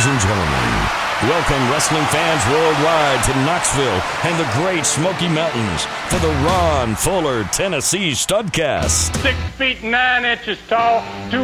Ladies and gentlemen, welcome wrestling fans worldwide to Knoxville and the Great Smoky Mountains for the Ron Fuller Tennessee Studcast. 6 feet 9 inches tall,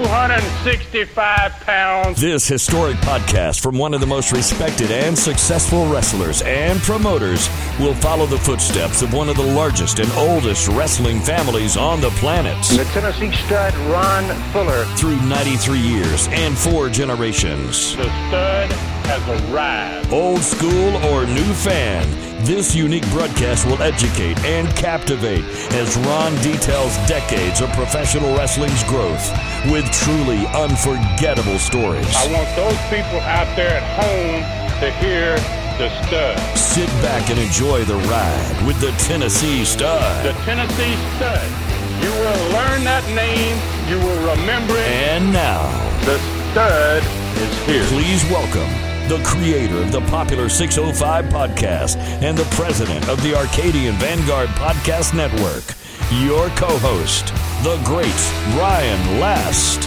265 pounds. This historic podcast from one of the most respected and successful wrestlers and promoters will follow the footsteps of one of the largest and oldest wrestling families on the planet. The Tennessee Stud, Ron Fuller. Through 93 years and 4 generations. The Stud has arrived. Old school or new fan, this unique broadcast will educate and captivate as Ron details decades of professional wrestling's growth with truly unforgettable stories. I want those people out there at home to hear the Stud. Sit back and enjoy the ride with the Tennessee Stud. The Tennessee Stud. You will learn that name. You will remember it. And now, the Stud is here. Please welcome the creator of the popular 605 podcast and the president of the Arcadian Vanguard Podcast Network, your co-host, the great Ryan Last.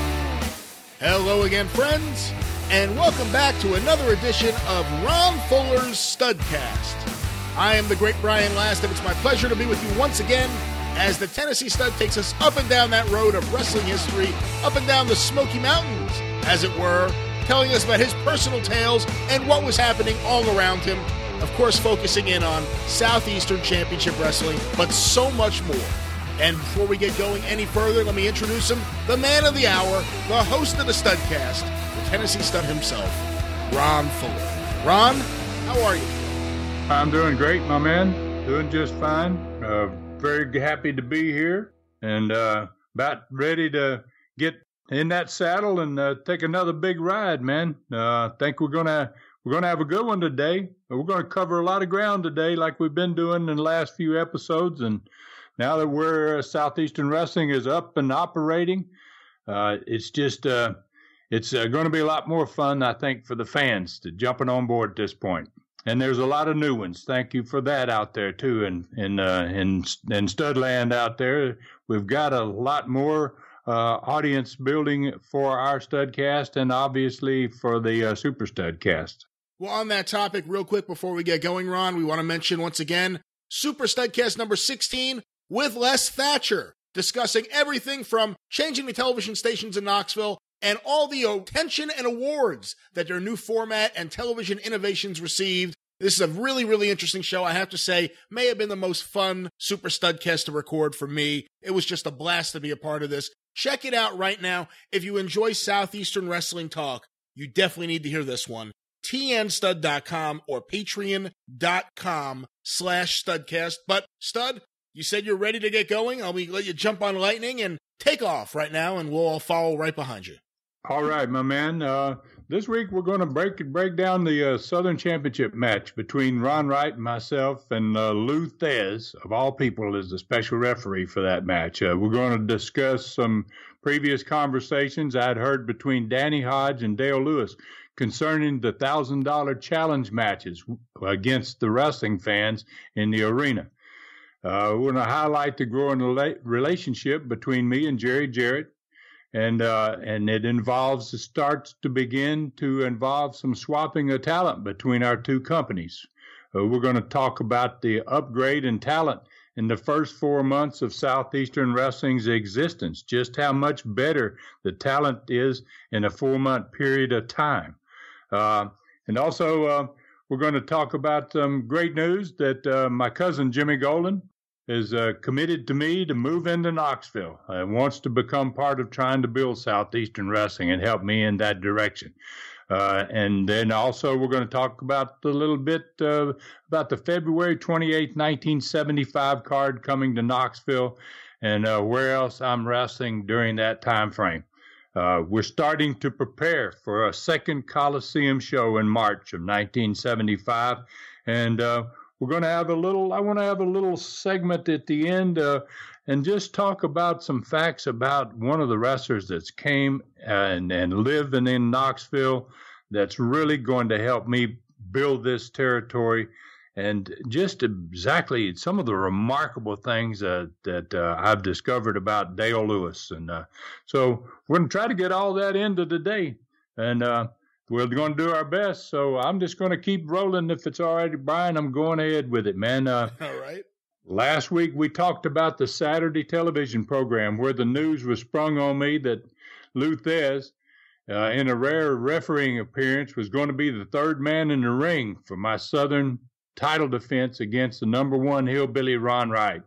Hello again, friends, and welcome back to another edition of Ron Fuller's Studcast. I am the great Brian Last, and it's my pleasure to be with you once again as the Tennessee Stud takes us up and down that road of wrestling history, up and down the Smoky Mountains, as it were, telling us about his personal tales and what was happening all around him. Of course, focusing in on Southeastern Championship Wrestling, but so much more. And before we get going any further, let me introduce him, the man of the hour, the host of the Studcast, the Tennessee Stud himself, Ron Fuller. Ron, how are you? I'm doing great, my man. Doing just fine. Very happy to be here and about ready to get in that saddle and take another big ride, man. I think we're gonna have a good one today. We're gonna cover a lot of ground today, like we've been doing in the last few episodes. And now that we're Southeastern Wrestling is up and operating, it's just it's going to be a lot more fun, I think, for the fans to jumping on board at this point. And there's a lot of new ones. Thank you for that out there too, in Studland out there. We've got a lot more audience building for our Studcast and obviously for the Super Studcast. Well, on that topic, real quick before we get going, Ron, we want to mention once again Super Studcast number 16 with Les Thatcher, discussing everything from changing the television stations in Knoxville and all the attention and awards that their new format and television innovations received. This is a really, really interesting show. I have to say, may have been the most fun Super Studcast to record for me. It was just a blast to be a part of this. Check it out right now. If you enjoy Southeastern Wrestling talk, you definitely need to hear this one. tnstud.com or patreon.com/Studcast. But, Stud, you said you're ready to get going. I'll let you jump on lightning and take off right now, and we'll all follow right behind you. All right, my man. This week we're going to break down the Southern Championship match between Ron Wright and myself, and Lou Thez, of all people, is the special referee for that match. We're going to discuss some previous conversations I'd heard between Danny Hodge and Dale Lewis concerning the $1,000 challenge matches against the wrestling fans in the arena. We're going to highlight the growing relationship between me and Jerry Jarrett. And it starts to begin to involve some swapping of talent between our two companies. We're going to talk about the upgrade in talent in the first 4 months of Southeastern Wrestling's existence, just how much better the talent is in a 4-month period of time. And also, we're going to talk about some great news that my cousin Jimmy Golden is committed to me to move into Knoxville and wants to become part of trying to build Southeastern Wrestling and help me in that direction. And then also we're going to talk about a little bit about the February 28th, 1975 card coming to Knoxville and where else I'm wrestling during that time frame. We're starting to prepare for a second Coliseum show in March of 1975. And we're going to have I want to have a little segment at the end and just talk about some facts about one of the wrestlers that's came and lived in Knoxville that's really going to help me build this territory and just exactly some of the remarkable things that I've discovered about Dale Lewis. And so we're going to try to get all that into today. And we're going to do our best. So I'm just going to keep rolling. If it's all right, Brian, I'm going ahead with it, man. All right. Last week, we talked about the Saturday television program where the news was sprung on me that Lou Thesz, in a rare refereeing appearance, was going to be the third man in the ring for my Southern title defense against the number one hillbilly Ron Wright.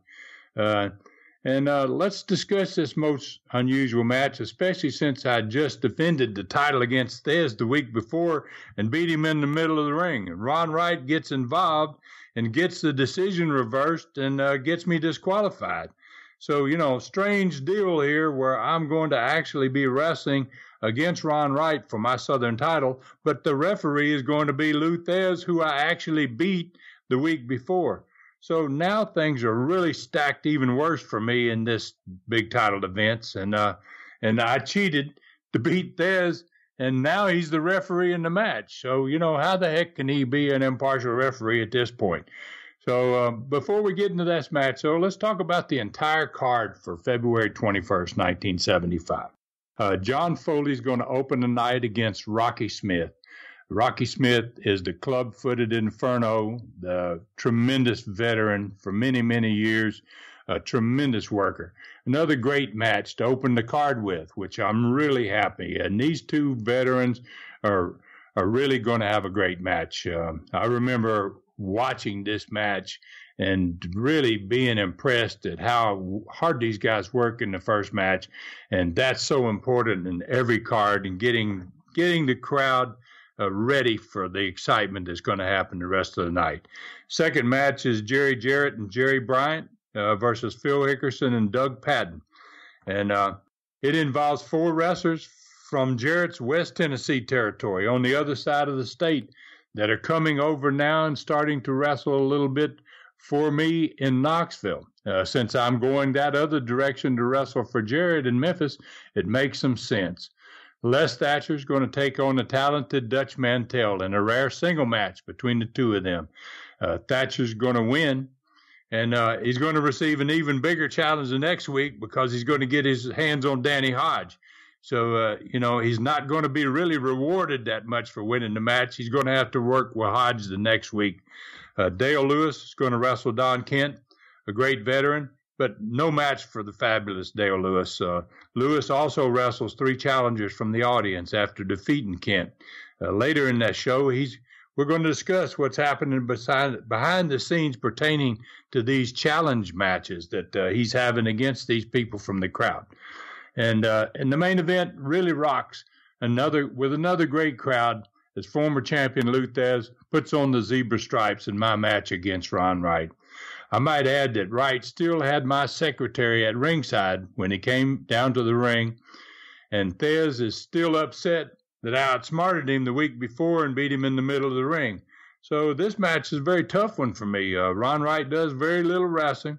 Let's discuss this most unusual match, especially since I just defended the title against Thesz the week before and beat him in the middle of the ring. And Ron Wright gets involved and gets the decision reversed and gets me disqualified. So, strange deal here where I'm going to actually be wrestling against Ron Wright for my Southern title, but the referee is going to be Lou Thesz, who I actually beat the week before. So now things are really stacked even worse for me in this big title defense, and I cheated to beat Thesz, and now he's the referee in the match. So, how the heck can he be an impartial referee at this point? So before we get into this match, let's talk about the entire card for February 21st, 1975. John Foley's going to open the night against Rocky Smith. Rocky Smith is the club-footed inferno, the tremendous veteran for many, many years, a tremendous worker. Another great match to open the card with, which I'm really happy. And these two veterans are really going to have a great match. I remember watching this match and really being impressed at how hard these guys work in the first match. And that's so important in every card, and getting the crowd ready for the excitement that's going to happen the rest of the night. Second match is Jerry Jarrett and Jerry Bryant versus Phil Hickerson and Doug Patton. And it involves four wrestlers from Jarrett's West Tennessee territory on the other side of the state that are coming over now and starting to wrestle a little bit for me in Knoxville. Since I'm going that other direction to wrestle for Jarrett in Memphis, it makes some sense. Les Thatcher is going to take on the talented Dutch Mantell in a rare single match between the two of them. Thatcher's going to win, and he's going to receive an even bigger challenge the next week because he's going to get his hands on Danny Hodge. So, he's not going to be really rewarded that much for winning the match. He's going to have to work with Hodge the next week. Dale Lewis is going to wrestle Don Kent, a great veteran, but no match for the fabulous Dale Lewis. Lewis also wrestles three challengers from the audience after defeating Kent. Later in that show, we're going to discuss what's happening behind the scenes pertaining to these challenge matches that he's having against these people from the crowd. And the main event really rocks with another great crowd as former champion Lou Thesz puts on the zebra stripes in my match against Ron Wright. I might add that Wright still had my secretary at ringside when he came down to the ring, and Thesz is still upset that I outsmarted him the week before and beat him in the middle of the ring. So this match is a very tough one for me. Ron Wright does very little wrestling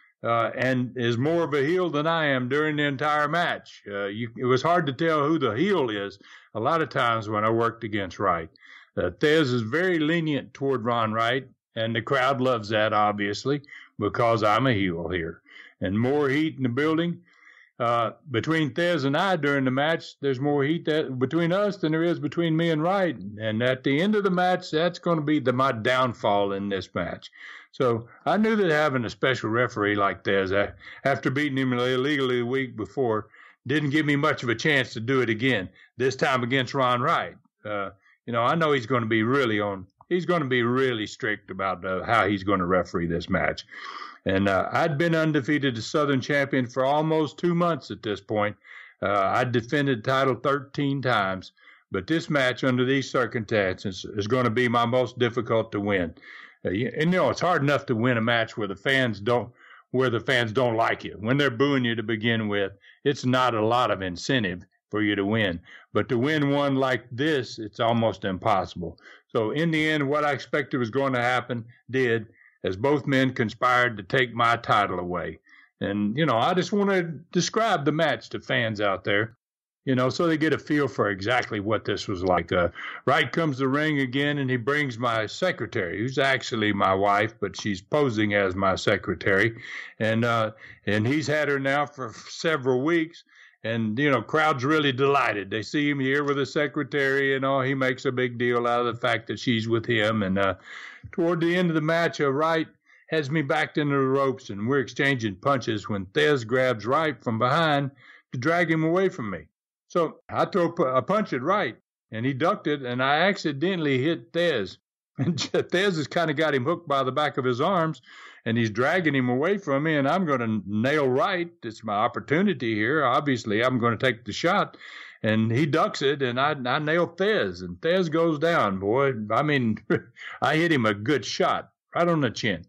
and is more of a heel than I am during the entire match. It was hard to tell who the heel is a lot of times when I worked against Wright. Thesz is very lenient toward Ron Wright, and the crowd loves that, obviously, because I'm a heel here. And more heat in the building. Between Thesz and I during the match, there's more heat between us than there is between me and Wright. And at the end of the match, that's going to be my downfall in this match. So I knew that having a special referee like Thesz, after beating him illegally the week before, didn't give me much of a chance to do it again, this time against Ron Wright. I know he's going to be really strict about how he's going to referee this match. And I'd been undefeated as Southern champion for almost 2 months at this point. I'd defended the title 13 times, but this match under these circumstances is going to be my most difficult to win. It's hard enough to win a match where the fans don't like you. When they're booing you to begin with, it's not a lot of incentive for you to win. But to win one like this, it's almost impossible. So in the end, what I expected was going to happen did, as both men conspired to take my title away. And, I just want to describe the match to fans out there, so they get a feel for exactly what this was like. Wright comes to the ring again, and he brings my secretary, who's actually my wife, but she's posing as my secretary. And he's had her now for several weeks. And, crowd's really delighted. They see him here with his secretary and all. He makes a big deal out of the fact that she's with him. And toward the end of the match, Wright has me backed into the ropes, and we're exchanging punches when Thesz grabs Wright from behind to drag him away from me. So I throw a punch at Wright, and he ducked it, and I accidentally hit Thesz. And Thesz has kind of got him hooked by the back of his arms, and he's dragging him away from me, and I'm going to nail Wright. It's my opportunity here. Obviously, I'm going to take the shot. And he ducks it, and I nail Thesz, and Thesz goes down, boy. I mean, I hit him a good shot right on the chin.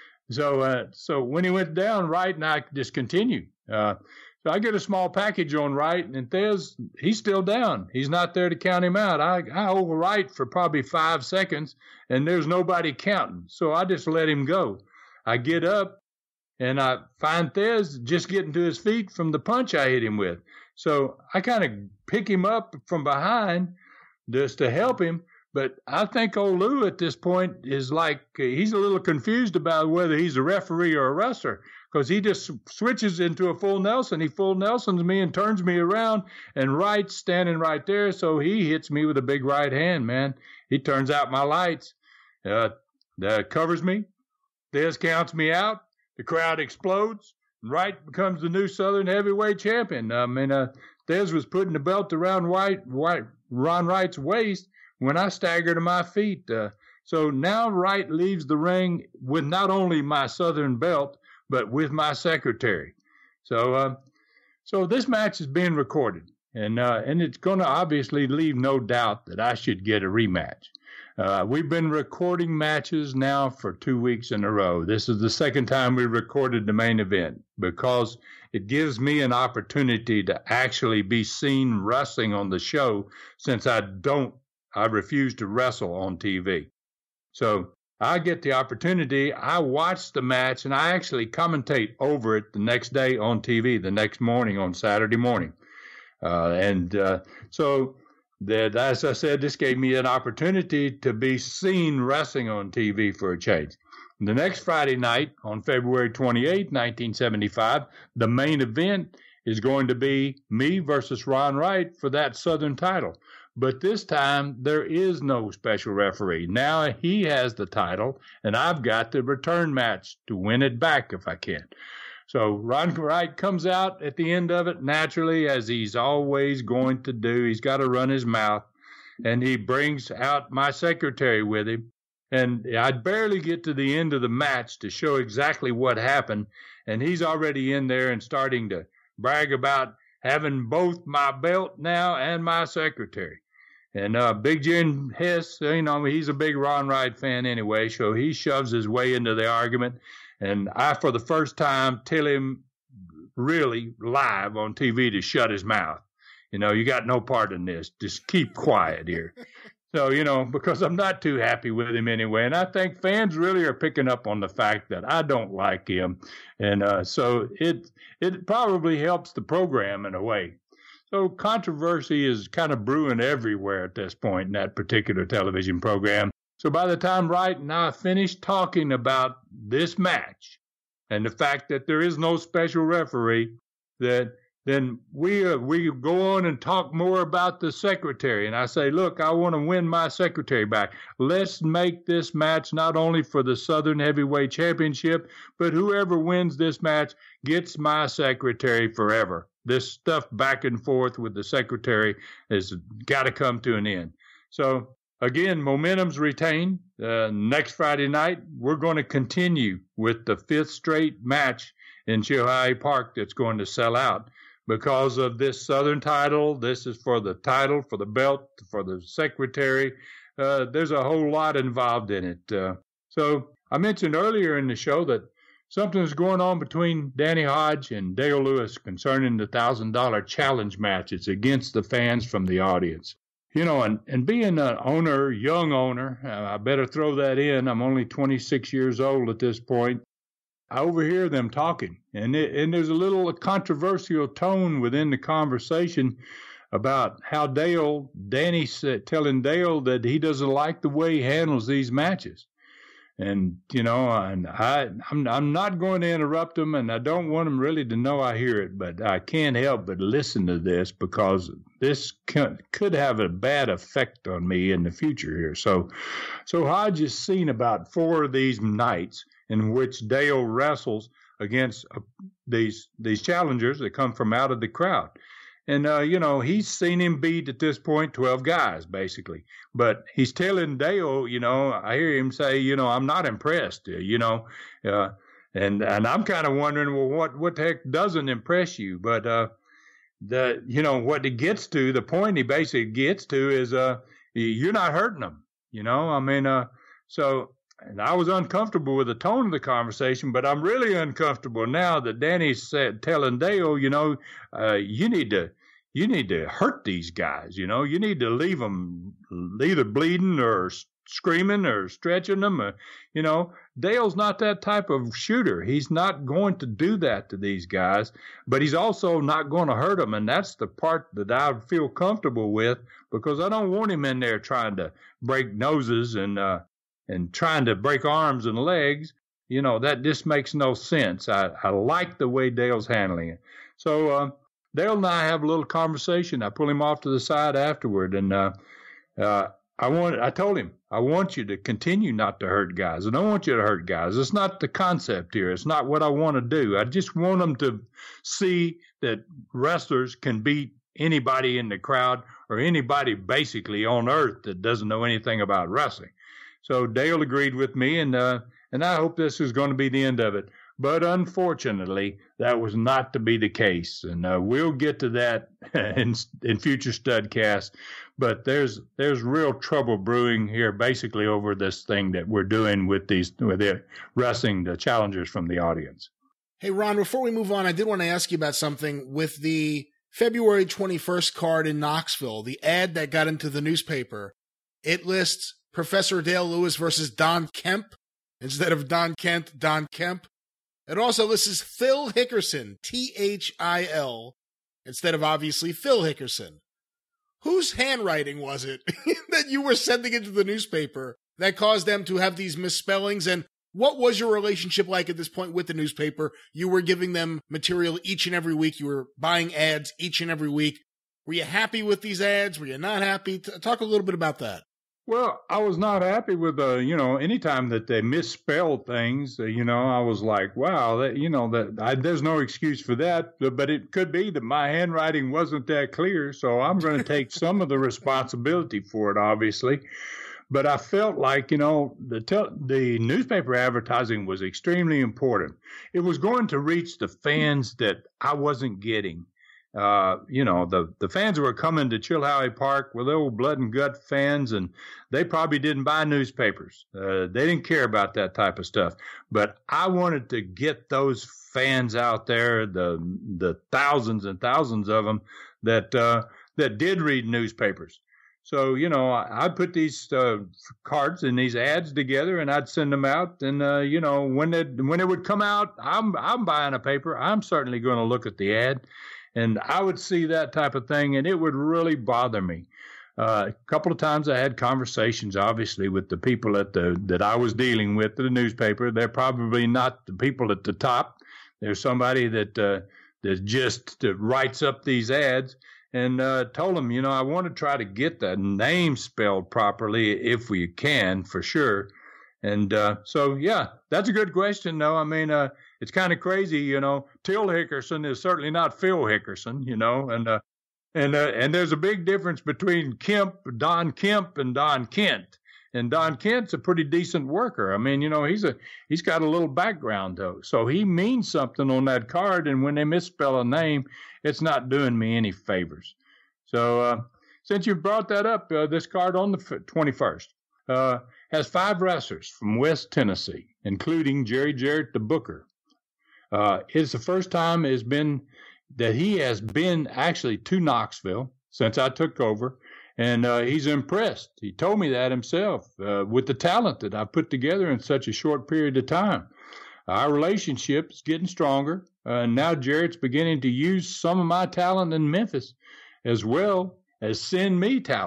So when he went down, Wright and I just continued. So I get a small package on Wright, and Thesz, he's still down. He's not there to count him out. I hold Wright for probably 5 seconds, and there's nobody counting. So I just let him go. I get up, and I find Thesz just getting to his feet from the punch I hit him with. So I kind of pick him up from behind just to help him. But I think old Lou at this point is like, he's a little confused about whether he's a referee or a wrestler, because he just switches into a full Nelson. He full Nelsons me and turns me around, and Wright's standing right there. So he hits me with a big right hand, man. He turns out my lights, that covers me. Thesz counts me out. The crowd explodes. Wright becomes the new Southern heavyweight champion. Thesz was putting the belt around Ron Wright's waist when I staggered to my feet. So now Wright leaves the ring with not only my Southern belt, but with my secretary. So this match is being recorded, and it's going to obviously leave no doubt that I should get a rematch. We've been recording matches now for 2 weeks in a row. This is the second time we recorded the main event because it gives me an opportunity to actually be seen wrestling on the show, since I refuse to wrestle on TV. So I get the opportunity. I watch the match, and I actually commentate over it the next day on TV, the next morning on Saturday morning. So that, as I said, this gave me an opportunity to be seen wrestling on TV for a change. The next Friday night, on February 28, 1975, the main event is going to be me versus Ron Wright for that Southern title. But this time, there is no special referee. Now he has the title, and I've got the return match to win it back if I can. So Ron Wright comes out at the end of it naturally, as he's always going to do. He's got to run his mouth, and he brings out my secretary with him. And I'd barely get to the end of the match to show exactly what happened, and he's already in there and starting to brag about having both my belt now and my secretary. And Big Jim Hess, he's a big Ron Wright fan anyway, so he shoves his way into the argument. And I, for the first time, tell him really live on TV to shut his mouth. You got no part in this. Just keep quiet here. So, because I'm not too happy with him anyway. And I think fans really are picking up on the fact that I don't like him. And so it probably helps the program in a way. So controversy is kind of brewing everywhere at this point in that particular television program. So by the time Wright and I finished talking about this match and the fact that there is no special referee, then we go on and talk more about the secretary. And I say, look, I want to win my secretary back. Let's make this match not only for the Southern Heavyweight Championship, but whoever wins this match gets my secretary forever. This stuff back and forth with the secretary has got to come to an end. So, again, momentum's retained. Next Friday night, we're going to continue with the 5th straight match in Chilhowee Park that's going to sell out because of this Southern title. This is for the title, for the belt, for the secretary. There's a whole lot involved in it. So I mentioned earlier in the show that something's going on between Danny Hodge and Dale Lewis concerning the $1,000 challenge matches against the fans from the audience. And being an owner, young owner, I better throw that in. I'm only 26 years old at this point. I overhear them talking, and there's a little controversial tone within the conversation about how Danny's telling Dale that he doesn't like the way he handles these matches. And, I'm not going to interrupt them, and I don't want them really to know I hear it, but I can't help but listen to this because this could have a bad effect on me in the future here. So Hodge has seen about 4 of these nights in which Dale wrestles against these challengers that come from out of the crowd. And, he's seen him beat at this point 12 guys, basically. But he's telling Dale, I hear him say, I'm not impressed, and I'm kind of wondering, well, what the heck doesn't impress you? But, what it gets to, the point he basically gets to is, you're not hurting them, and I was uncomfortable with the tone of the conversation, but I'm really uncomfortable now that Danny's telling Dale, you need to hurt these guys. You need to leave them either bleeding or screaming or stretching them. Dale's not that type of shooter. He's not going to do that to these guys, but he's also not going to hurt them. And that's the part that I feel comfortable with because I don't want him in there trying to break noses and trying to break arms and legs. That just makes no sense. I like the way Dale's handling it. So Dale and I have a little conversation. I pull him off to the side afterward, and I told him, I want you to continue not to hurt guys. I don't want you to hurt guys. It's not the concept here. It's not what I want to do. I just want them to see that wrestlers can beat anybody in the crowd or anybody basically on earth that doesn't know anything about wrestling. So Dale agreed with me, and I hope this is going to be the end of it. But unfortunately, that was not to be the case, and we'll get to that in future Studcasts. But there's real trouble brewing here, basically over this thing that we're doing with the wrestling the challengers from the audience. Hey, Ron, before we move on, I did want to ask you about something with the February 21st card in Knoxville. The ad that got into the newspaper, it lists Professor Dale Lewis versus Don Kemp instead of Don Kent, Don Kemp. It also lists Phil Hickerson, Thil, instead of obviously Phil Hickerson. Whose handwriting was it that you were sending into the newspaper that caused them to have these misspellings? And what was your relationship like at this point with the newspaper? You were giving them material each and every week. You were buying ads each and every week. Were you happy with these ads? Were you not happy? Talk a little bit about that. Well, I was not happy with, anytime that they misspelled things, I was like, wow, there's no excuse for that. But it could be that my handwriting wasn't that clear. So I'm going to take some of the responsibility for it, obviously. But I felt like, the newspaper advertising was extremely important. It was going to reach the fans that I wasn't getting. The fans who were coming to Chilhowie Park were the old blood and gut fans, and they probably didn't buy newspapers. They didn't care about that type of stuff. But I wanted to get those fans out there, the thousands and thousands of them that did read newspapers. So, I'd put these cards and these ads together, and I'd send them out. And, when it would come out, I'm buying a paper. I'm certainly going to look at the ad. And I would see that type of thing, and it would really bother me. A couple of times I had conversations, obviously, with the people that I was dealing with at the newspaper. They're probably not the people at the top. There's somebody that just writes up these ads, and told them, I want to try to get that name spelled properly if we can, for sure. And so, yeah, that's a good question, though. I mean, it's kind of crazy, Till Hickerson is certainly not Phil Hickerson, and there's a big difference between Don Kemp and Don Kent. And Don Kent's a pretty decent worker. I mean, he's got a little background, though. So he means something on that card, and when they misspell a name, it's not doing me any favors. So since you brought that up, this card on the 21st has 5 wrestlers from West Tennessee, including Jerry Jarrett, the booker. It's the first time that he has been actually to Knoxville since I took over, and he's impressed. He told me that himself with the talent that I put together in such a short period of time. Our relationship is getting stronger, and now Jarrett's beginning to use some of my talent in Memphis as well as send me talent.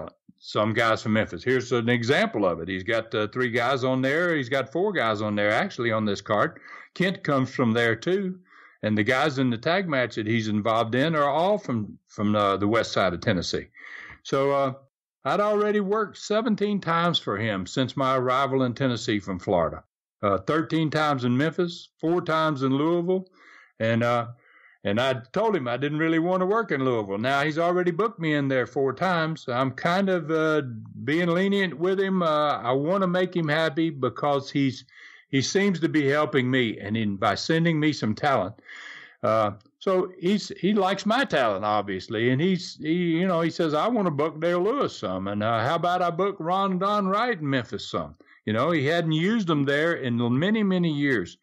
some guys from Memphis. Here's an example of it. He's got 3 guys on there. He's got 4 guys on there, actually, on this card. Kent comes from there, too. And the guys in the tag match that he's involved in are all from the west side of Tennessee. So I'd already worked 17 times for him since my arrival in Tennessee from Florida. 13 times in Memphis, 4 times in Louisville. And I told him I didn't really want to work in Louisville. Now, he's already booked me in there 4 times. I'm kind of being lenient with him. I want to make him happy because he seems to be helping me, and by sending me some talent. So he likes my talent, obviously, and he says, I want to book Dale Lewis some, and how about I book Ron Don Wright in Memphis some? He hadn't used them there in many, many years.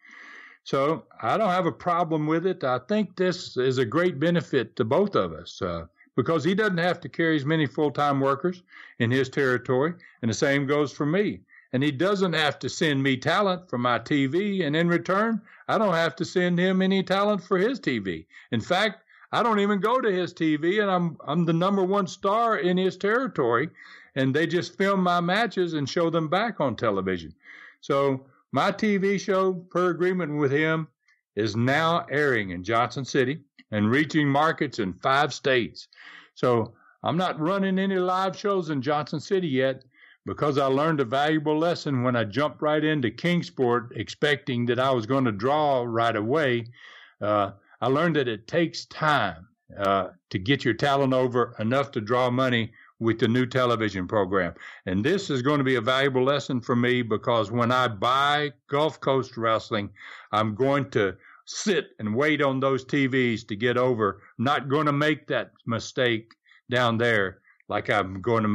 So I don't have a problem with it. I think this is a great benefit to both of us because he doesn't have to carry as many full-time workers in his territory, and the same goes for me. And he doesn't have to send me talent for my TV, and in return, I don't have to send him any talent for his TV. In fact, I don't even go to his TV, and I'm the number 1 star in his territory, and they just film my matches and show them back on television. So my TV show, per agreement with him, is now airing in Johnson City and reaching markets in 5 states. So I'm not running any live shows in Johnson City yet because I learned a valuable lesson when I jumped right into Kingsport expecting that I was going to draw right away. I learned that it takes time to get your talent over enough to draw money with the new television program. And this is going to be a valuable lesson for me because when I buy Gulf Coast Wrestling, I'm going to sit and wait on those TVs to get over. Not going to make that mistake down there like I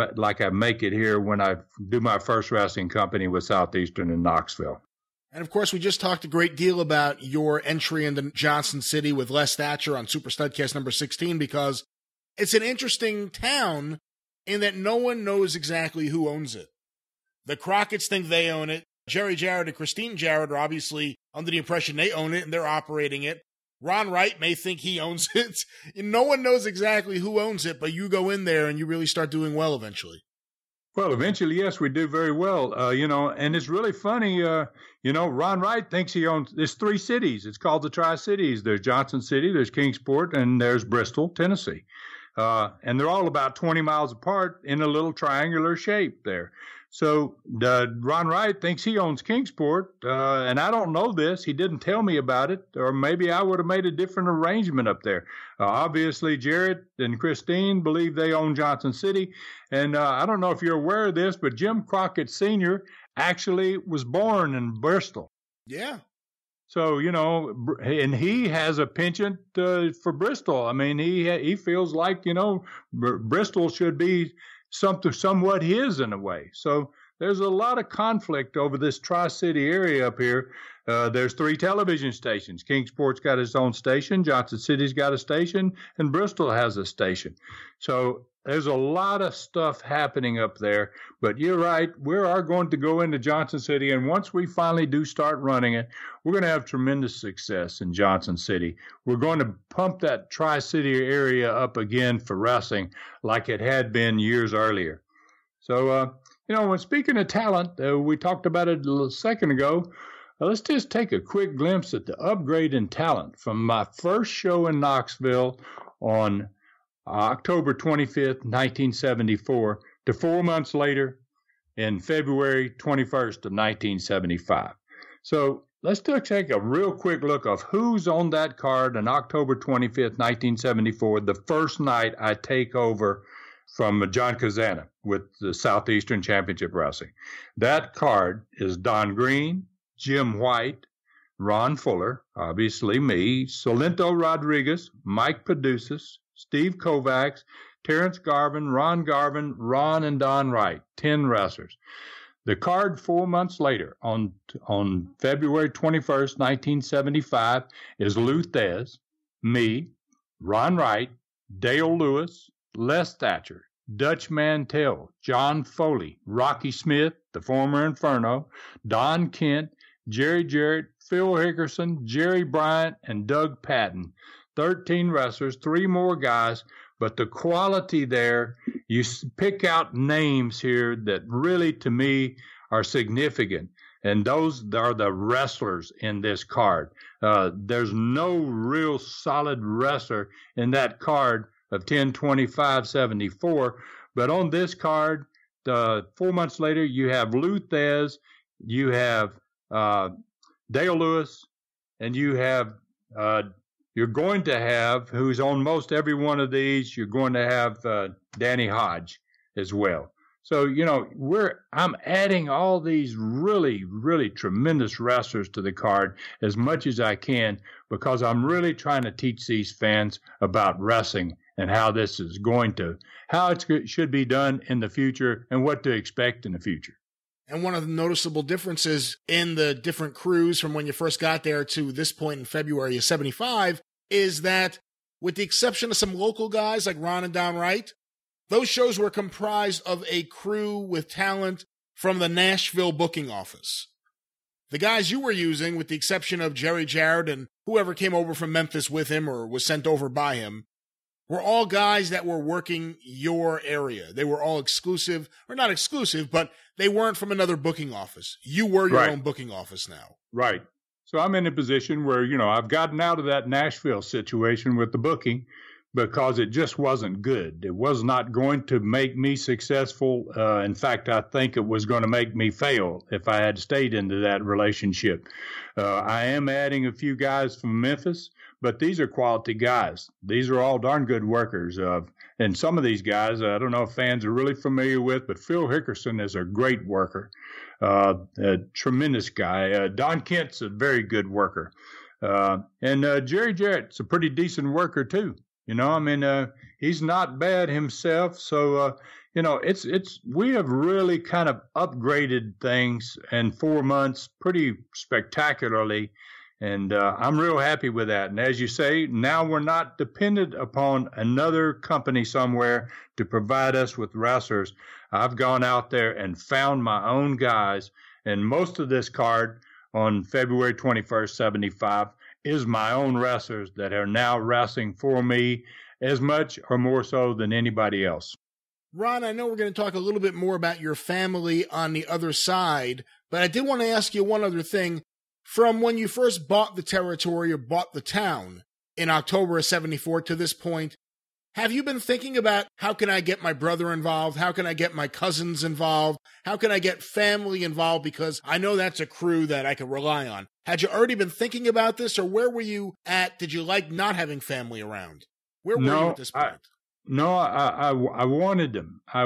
make it here when I do my first wrestling company with Southeastern in Knoxville. And, of course, we just talked a great deal about your entry into Johnson City with Les Thatcher on Super Studcast number 16 because it's an interesting town in that no one knows exactly who owns it. The Crockett's think they own it. Jerry Jarrett and Christine Jarrett are obviously under the impression they own it and they're operating it. Ron Wright may think he owns it. No one knows exactly who owns it, but you go in there and you really start doing well eventually. Well, eventually, yes, we do very well, and it's really funny, Ron Wright thinks he owns, there's 3 cities. It's called the Tri-Cities. There's Johnson City, there's Kingsport, and there's Bristol, Tennessee. And they're all about 20 miles apart in a little triangular shape there. So Ron Wright thinks he owns Kingsport, and I don't know this. He didn't tell me about it, or maybe I would have made a different arrangement up there. Obviously, Jarrett and Christine believe they own Johnson City, and I don't know if you're aware of this, but Jim Crockett Sr. actually was born in Bristol. Yeah. So, and he has a penchant for Bristol. I mean, he feels like, Bristol should be somewhat his in a way. So there's a lot of conflict over this Tri-City area up here. There's 3 television stations. Kingsport's got its own station, Johnson City's got a station, and Bristol has a station. So there's a lot of stuff happening up there. But you're right, we are going to go into Johnson City, and once we finally do start running it, we're going to have tremendous success in Johnson City. We're going to pump that Tri-City area up again for wrestling like it had been years earlier. So, when speaking of talent, we talked about it a second ago. Let's just take a quick glimpse at the upgrade in talent from my first show in Knoxville on October 25th, 1974, to 4 months later in February 21st of 1975. So let's take a real quick look of who's on that card on October 25th, 1974, the first night I take over from John Kazana with the Southeastern Championship Wrestling. That card is Don Green, Jim White, Ron Fuller, obviously me, Solento Rodriguez, Mike Paducas, Steve Kovacs, Terrence Garvin, Ron and Don Wright, 10 wrestlers. The card 4 months later, on February 21st, 1975, is Lou Thez, me, Ron Wright, Dale Lewis, Les Thatcher, Dutch Mantell, John Foley, Rocky Smith, the former Inferno, Don Kent, Jerry Jarrett, Phil Hickerson, Jerry Bryant, and Doug Patton. 13 wrestlers, 3 more guys but the quality there, you pick out names here that really, to me, are significant. And those are the wrestlers in this card. There's no real solid wrestler in that card of 10-25-74. But on this card, 4 months later, you have Lou Thesz, you have Dale Lewis, and you have you're going to have, who's on most every one of these, you're going to have Danny Hodge as well. So, I'm adding all these really, really tremendous wrestlers to the card as much as I can, because I'm really trying to teach these fans about wrestling and how this is how it should be done in the future and what to expect in the future. And one of the noticeable differences in the different crews from when you first got there to this point in February of 75 is that, with the exception of some local guys like Ron and Don Wright, those shows were comprised of a crew with talent from the Nashville booking office. The guys you were using, with the exception of Jerry Jarrett and whoever came over from Memphis with him or was sent over by him, were all guys that were working your area. They were all exclusive, or not exclusive, but they weren't from another booking office. You were your own booking office now. Right. So I'm in a position where, I've gotten out of that Nashville situation with the booking, because it just wasn't good. It was not going to make me successful. In fact, I think it was going to make me fail if I had stayed into that relationship. I am adding a few guys from Memphis, but these are quality guys. These are all darn good workers. And some of these guys, I don't know if fans are really familiar with, but Phil Hickerson is a great worker, a tremendous guy. Don Kent's a very good worker. And Jerry Jarrett's a pretty decent worker, too. He's not bad himself. So, we have really kind of upgraded things in 4 months pretty spectacularly. And I'm real happy with that. And as you say, now we're not dependent upon another company somewhere to provide us with wrestlers. I've gone out there and found my own guys. And most of this card on February 21st, 75, is my own wrestlers that are now wrestling for me as much or more so than anybody else. Ron, I know we're going to talk a little bit more about your family on the other side, but I did want to ask you one other thing. From when you first bought the territory or bought the town in October of 74 to this point, have you been thinking about how can I get my brother involved? How can I get my cousins involved? How can I get family involved? Because I know that's a crew that I can rely on. Had you already been thinking about this, or where were you at? Did you like not having family around? Where were you at this point? I wanted them. I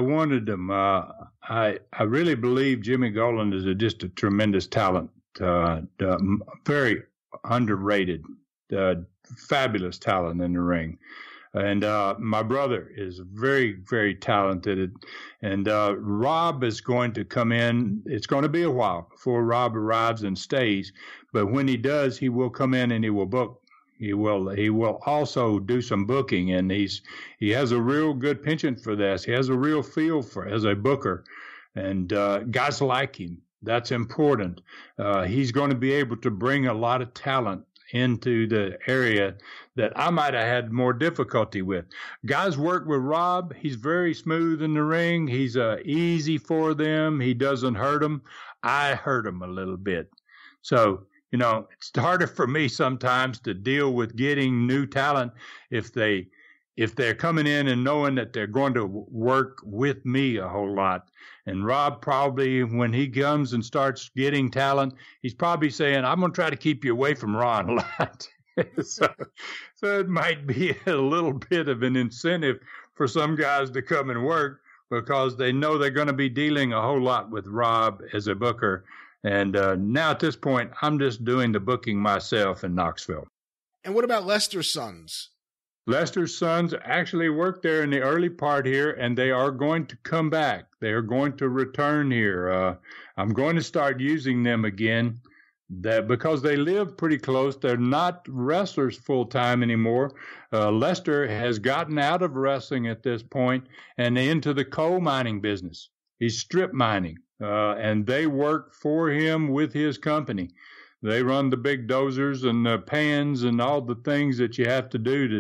really believe Jimmy Golan is just a tremendous talent, very underrated, fabulous talent in the ring. And my brother is very, very talented. And Rob is going to come in. It's going to be a while before Rob arrives and stays. But when he does, he will come in and he will book. He will also do some booking. And he has a real good penchant for this. He has a real feel for as a booker. And guys like him. That's important. He's going to be able to bring a lot of talent into the area that I might have had more difficulty with. Guys work with Rob. He's very smooth in the ring. He's easy for them. He doesn't hurt them. I hurt them a little bit. So, it's harder for me sometimes to deal with getting new talent if they're coming in and knowing that they're going to work with me a whole lot. And Rob probably, when he comes and starts getting talent, he's probably saying, I'm going to try to keep you away from Ron a lot. so it might be a little bit of an incentive for some guys to come and work because they know they're going to be dealing a whole lot with Rob as a booker. And now at this point, I'm just doing the booking myself in Knoxville. And what about Lester's Sons? Lester's Sons actually worked there in the early part here, and they are going to come back. They are going to return here. I'm going to start using them again because they live pretty close. They're not wrestlers full-time anymore. Lester has gotten out of wrestling at this point and into the coal mining business. He's strip mining, and they work for him with his company. They run the big dozers and the pans and all the things that you have to do to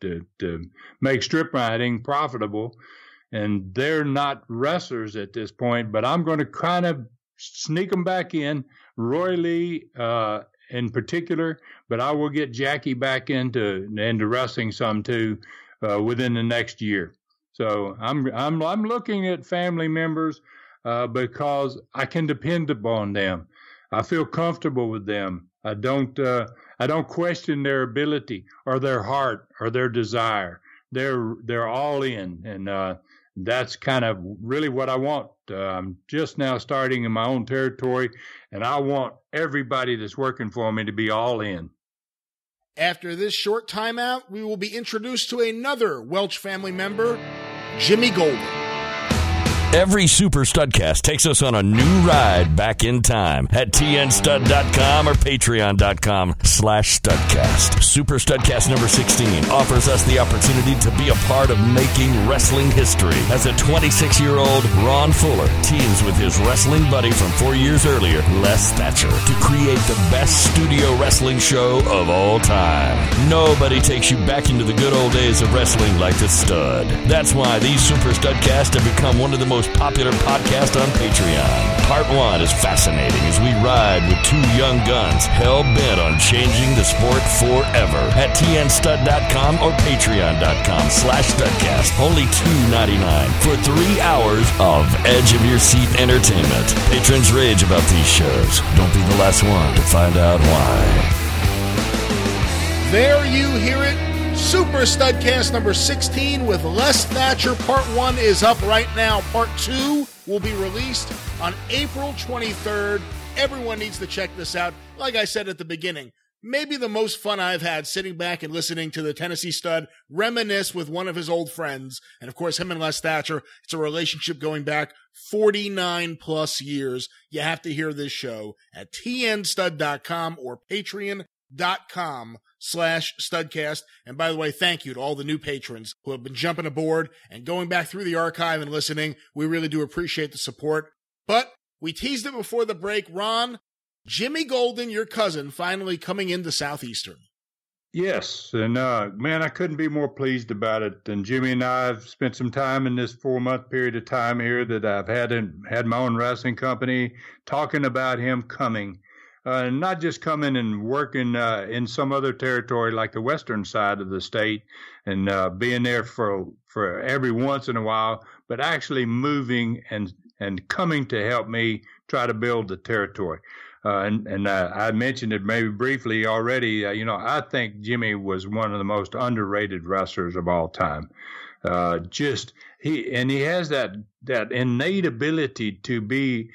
to make strip riding profitable. And they're not wrestlers at this point, but I'm going to kind of sneak them back in. Roy Lee in particular, but I will get Jackie back into wrestling some too within the next year. So I'm looking at family members because I can depend upon them. I feel comfortable with them. I don't question their ability or their heart or their desire. They're all in, and that's kind of really what I want. I'm just now starting in my own territory, and I want everybody that's working for me to be all in. After this short timeout, we will be introduced to another Welch family member, Jimmy Golden. Every Super Studcast takes us on a new ride back in time at tnstud.com or patreon.com/studcast. Super Studcast number 16 offers us the opportunity to be a part of making wrestling history as a 26-year-old Ron Fuller teams with his wrestling buddy from 4 years earlier, Les Thatcher, to create the best studio wrestling show of all time. Nobody takes you back into the good old days of wrestling like the Stud. That's why these Super Studcasts have become one of the most popular podcast on Patreon. Part 1 is fascinating as we ride with two young guns hell-bent on changing the sport forever at tnstud.com or patreon.com/studcast. Only $2.99 for 3 hours of edge-of-your-seat entertainment. Patrons rage about these shows. Don't be the last one to find out why. There you hear it. Super Studcast number 16 with Les Thatcher. Part 1 is up right now. Part 2 will be released on April 23rd. Everyone needs to check this out. Like I said at the beginning, maybe the most fun I've had sitting back and listening to the Tennessee Stud reminisce with one of his old friends. And of course, him and Les Thatcher, it's a relationship going back 49 plus years. You have to hear this show at tnstud.com or patreon.com/studcast. And by the way, thank you to all the new patrons who have been jumping aboard and going back through the archive and listening. We really do appreciate the support. But we teased it before the break. Ron, Jimmy Golden, your cousin, finally coming into Southeastern. Yes, and man, I couldn't be more pleased about it. And Jimmy and I have spent some time in this 4-month period of time here that I've had my own wrestling company, talking about him coming. Not just coming and working in some other territory like the western side of the state and being there for every once in a while, but actually moving and coming to help me try to build the territory. And I mentioned it maybe briefly already. I think Jimmy was one of the most underrated wrestlers of all time. He has that innate ability to be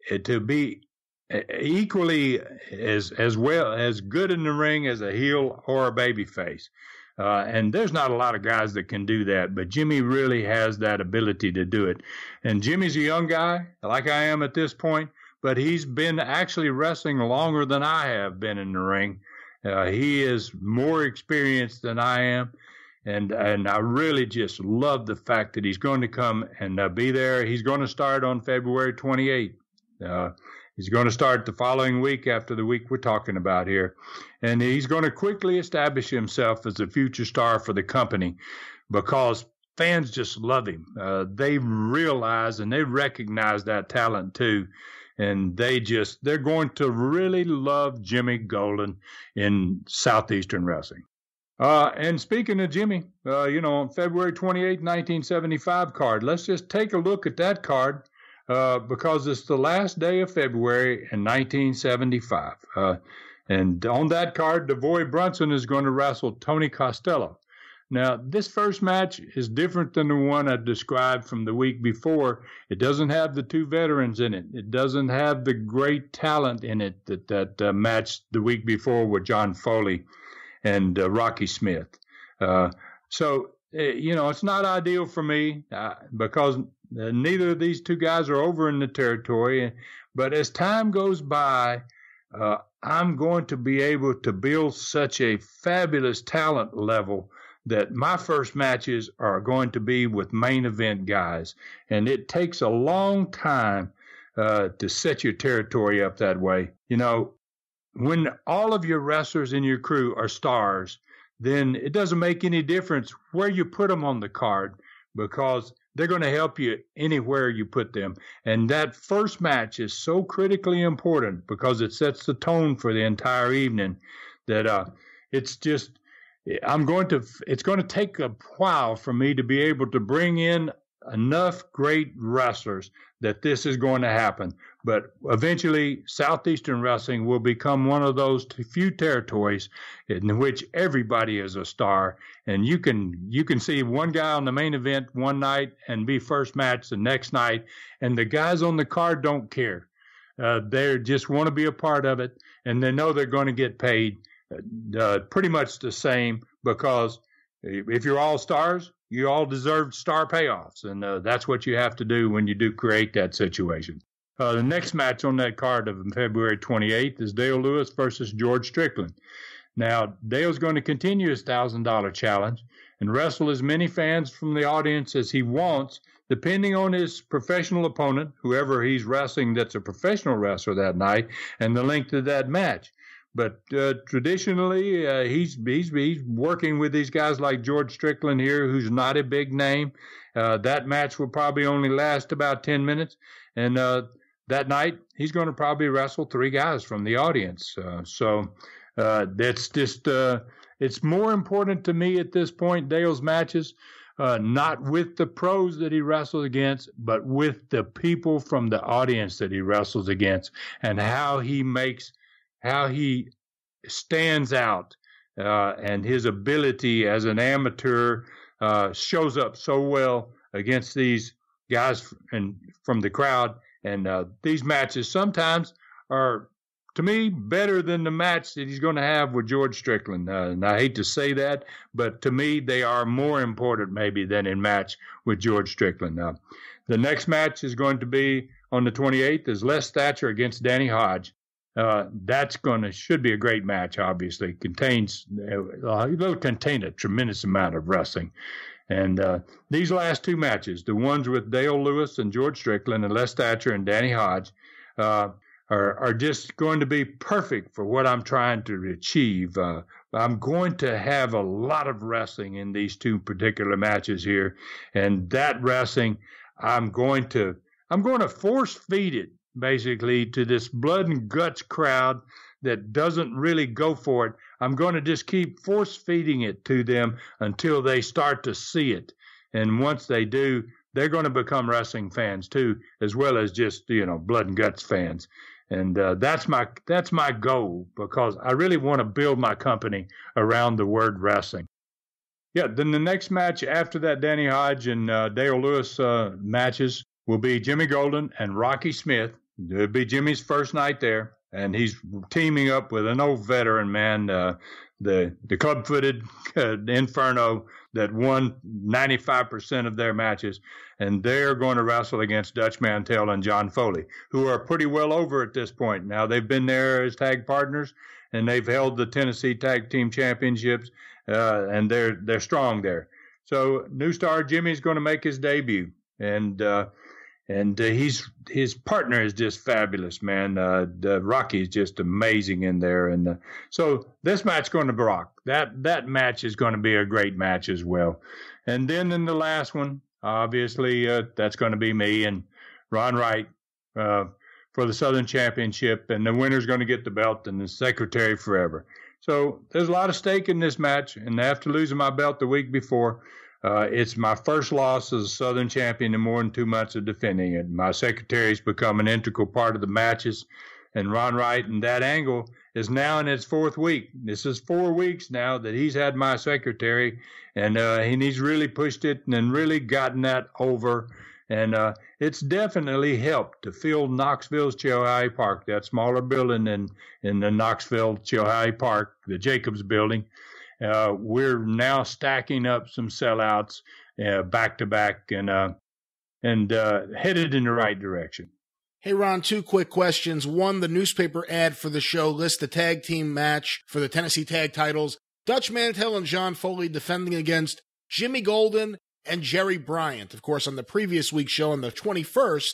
equally as well as good in the ring as a heel or a baby face. And there's not a lot of guys that can do that, but Jimmy really has that ability to do it. And Jimmy's a young guy, like I am at this point, but he's been actually wrestling longer than I have been in the ring. He is more experienced than I am. And I really just love the fact that he's going to come and be there. He's going to start on February 28th. He's going to start the following week after the week we're talking about here. And he's going to quickly establish himself as a future star for the company because fans just love him. They realize and they recognize that talent too. And they're going to really love Jimmy Golden in Southeastern wrestling. And speaking of Jimmy, on February 28, 1975 card, let's just take a look at that card. Because it's the last day of February in 1975. And on that card, Devoy Brunson is going to wrestle Tony Costello. Now, this first match is different than the one I described from the week before. It doesn't have the two veterans in it. It doesn't have the great talent in it that matched the week before with John Foley and Rocky Smith. So, it's not ideal for me because neither of these two guys are over in the territory. But as time goes by, I'm going to be able to build such a fabulous talent level that my first matches are going to be with main event guys. And it takes a long time to set your territory up that way. When all of your wrestlers in your crew are stars, then it doesn't make any difference where you put them on the card, because they're going to help you anywhere you put them. And that first match is so critically important because it sets the tone for the entire evening that it's going to take a while for me to be able to bring in enough great wrestlers that this is going to happen. But eventually, Southeastern Wrestling will become one of those few territories in which everybody is a star. And you can see one guy on the main event one night and be first match the next night, and the guys on the card don't care. They just want to be a part of it, and they know they're going to get paid pretty much the same, because if you're all stars, you all deserve star payoffs, and that's what you have to do when you do create that situation. The next match on that card of February 28th is Dale Lewis versus George Strickland. Now, Dale's going to continue his $1,000 challenge and wrestle as many fans from the audience as he wants, depending on his professional opponent, whoever he's wrestling that's a professional wrestler that night, and the length of that match. But traditionally, he's working with these guys like George Strickland here, who's not a big name. That match will probably only last about 10 minutes. And that night, he's going to probably wrestle 3 guys from the audience. So that's just it's more important to me at this point, Dale's matches, not with the pros that he wrestles against, but with the people from the audience that he wrestles against, and how he stands out, and his ability as an amateur shows up so well against these guys from the crowd. And these matches sometimes are, to me, better than the match that he's going to have with George Strickland. And I hate to say that, but to me, they are more important maybe than in match with George Strickland. The next match is going to be on the 28th is Les Thatcher against Danny Hodge. Should be a great match, obviously. It'll contain a tremendous amount of wrestling. And these last 2 matches, the ones with Dale Lewis and George Strickland and Les Thatcher and Danny Hodge, are just going to be perfect for what I'm trying to achieve. I'm going to have a lot of wrestling in these 2 particular matches here. And that wrestling, I'm going to force feed it, basically, to this blood and guts crowd that doesn't really go for it. I'm going to just keep force feeding it to them until they start to see it. And once they do, they're going to become wrestling fans too, as well as just, blood and guts fans. And that's my goal, because I really want to build my company around the word wrestling. Yeah, then the next match after that Danny Hodge and Dale Lewis matches will be Jimmy Golden and Rocky Smith. It'll be Jimmy's first night there, and he's teaming up with an old veteran, man, the club-footed Inferno that won 95% of their matches, and they're going to wrestle against Dutch Mantell and John Foley, who are pretty well over at this point. Now, they've been there as tag partners, and they've held the Tennessee Tag Team Championships, and they're strong there. So, new star Jimmy's going to make his debut, and his partner is just fabulous, man. Rocky is just amazing in there, and so this match is going to rock. That match is going to be a great match as well. And then in the last one, obviously, that's going to be me and Ron Wright for the Southern Championship, and the winner's going to get the belt and the secretary forever. So there's a lot of stake in this match, and after losing my belt the week before, it's my first loss as a Southern champion in more than 2 months of defending it. My secretary's become an integral part of the matches, and Ron Wright and that angle is now in its 4th week. This is 4 weeks now that he's had my secretary, and he's really pushed it and really gotten that over. And it's definitely helped to fill Knoxville's Chilhowee Park, that smaller building in the Knoxville Chilhowee Park, the Jacobs building. We're now stacking up some sellouts back to back and headed in the right direction. Hey, Ron, 2 quick questions. One, the newspaper ad for the show lists the tag team match for the Tennessee tag titles. Dutch Mantell and John Foley defending against Jimmy Golden and Jerry Bryant. Of course, on the previous week's show on the 21st,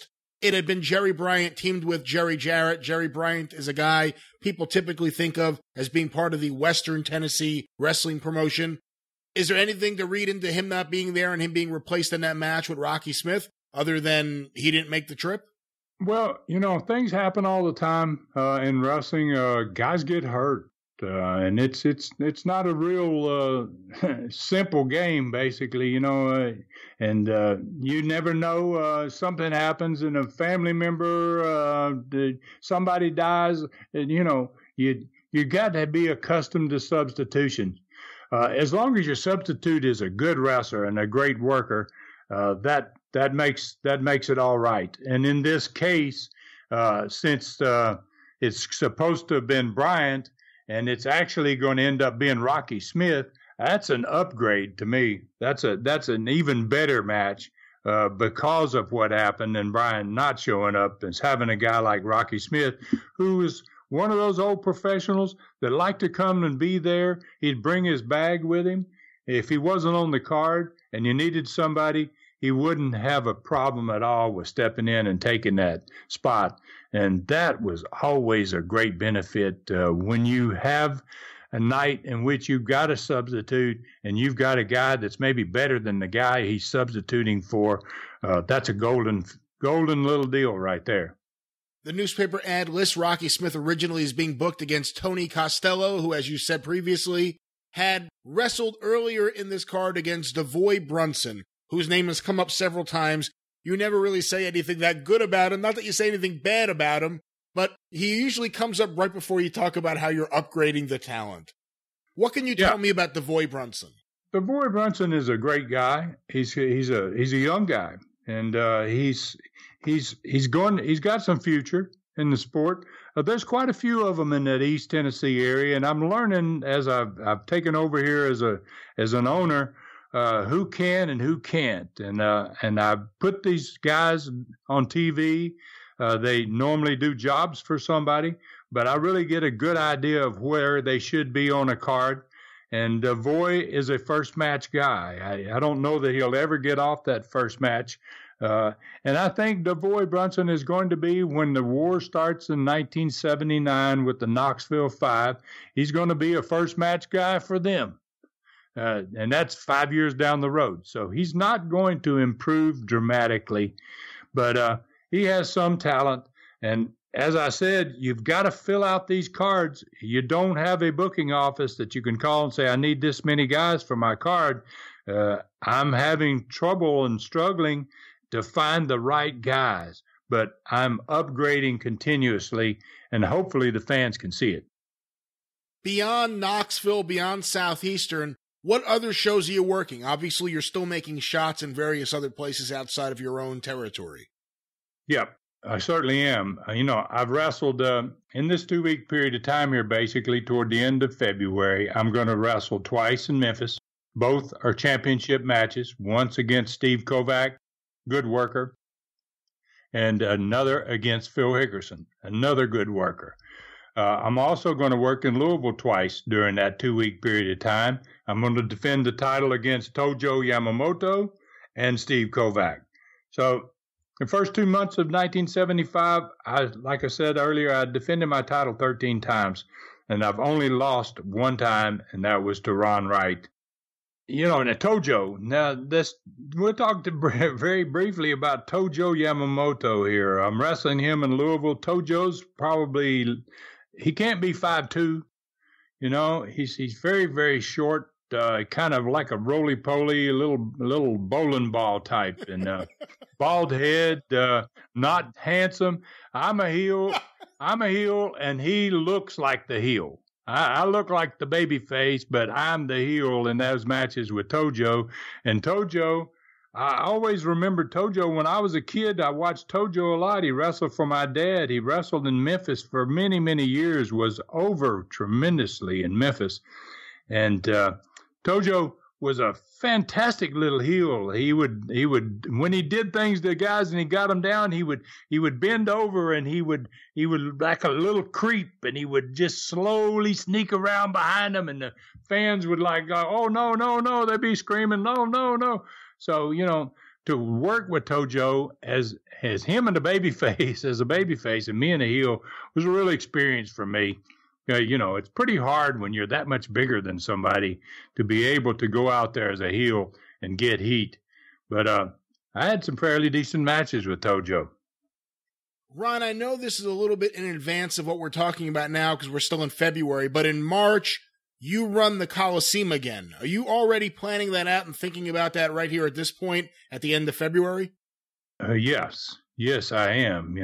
it had been Jerry Bryant teamed with Jerry Jarrett. Jerry Bryant is a guy people typically think of as being part of the Western Tennessee wrestling promotion. Is there anything to read into him not being there and him being replaced in that match with Rocky Smith, other than he didn't make the trip? Well, things happen all the time in wrestling. Guys get hurt, and it's not a real simple game, basically. And you never know. Something happens, and a family member, somebody dies, and you got to be accustomed to substitution. As long as your substitute is a good wrestler and a great worker, that makes it all right. And in this case, since it's supposed to have been Bryant and it's actually going to end up being Rocky Smith, that's an upgrade to me. That's an even better match because of what happened and Bryant not showing up and having a guy like Rocky Smith, who is one of those old professionals that like to come and be there. He'd bring his bag with him. If he wasn't on the card and you needed somebody, he wouldn't have a problem at all with stepping in and taking that spot. And that was always a great benefit when you have a night in which you've got a substitute and you've got a guy that's maybe better than the guy he's substituting for. That's a golden little deal right there. The newspaper ad lists Rocky Smith originally as being booked against Tony Costello, who, as you said previously, had wrestled earlier in this card against Devoy Brunson, whose name has come up several times. You never really say anything that good about him. Not that you say anything bad about him, but he usually comes up right before you talk about how you're upgrading the talent. What can you tell me about Devoy Brunson? Devoy Brunson is a great guy. He's a young guy, and he's got some future in the sport. There's quite a few of them in that East Tennessee area, and I'm learning as I've taken over here as an owner who can and who can't. And I put these guys on TV. They normally do jobs for somebody, but I really get a good idea of where they should be on a card. And Devoy is a first match guy. I don't know that he'll ever get off that first match. And I think Devoy Brunson is going to be, when the war starts in 1979 with the Knoxville 5, he's going to be a first match guy for them. And that's 5 years down the road. So he's not going to improve dramatically, but he has some talent. And as I said, you've got to fill out these cards. You don't have a booking office that you can call and say, I need this many guys for my card. I'm having trouble and struggling to find the right guys, but I'm upgrading continuously, and hopefully the fans can see it. Beyond Knoxville, beyond Southeastern, what other shows are you working? Obviously, you're still making shots in various other places outside of your own territory. Yep, I certainly am. I've wrestled in this 2-week period of time here, basically toward the end of February. I'm going to wrestle twice in Memphis. Both are championship matches, once against Steve Kovac, good worker, and another against Phil Hickerson, another good worker. I'm also going to work in Louisville twice during that 2-week period of time. I'm going to defend the title against Tojo Yamamoto and Steve Kovac. So the first 2 months of 1975, like I said earlier, I defended my title 13 times, and I've only lost one time, and that was to Ron Wright. And Tojo, now we'll talk very briefly about Tojo Yamamoto here. I'm wrestling him in Louisville. Tojo's he can't be 5'2". He's very, very short, kind of like a roly-poly, little bowling ball type, and bald head, not handsome. I'm a heel, and he looks like the heel. I look like the baby face, but I'm the heel in those matches with Tojo. And Tojo, I always remember Tojo when I was a kid. I watched Tojo a lot. He wrestled for my dad. He wrestled in Memphis for many, many years, was over tremendously in Memphis. And Tojo was a fantastic little heel. He would when he did things to guys and he got them down, he would bend over and he would like a little creep, and he would just slowly sneak around behind them, and the fans would like go, oh no, they'd be screaming, no. So to work with Tojo as him and the babyface, as a babyface, and me and a heel was a real experience for me. It's pretty hard when you're that much bigger than somebody to be able to go out there as a heel and get heat. But I had some fairly decent matches with Tojo. Ron, I know this is a little bit in advance of what we're talking about now because we're still in February, but in March, you run the Coliseum again. Are you already planning that out and thinking about that right here at this point at the end of February? Yes, I am.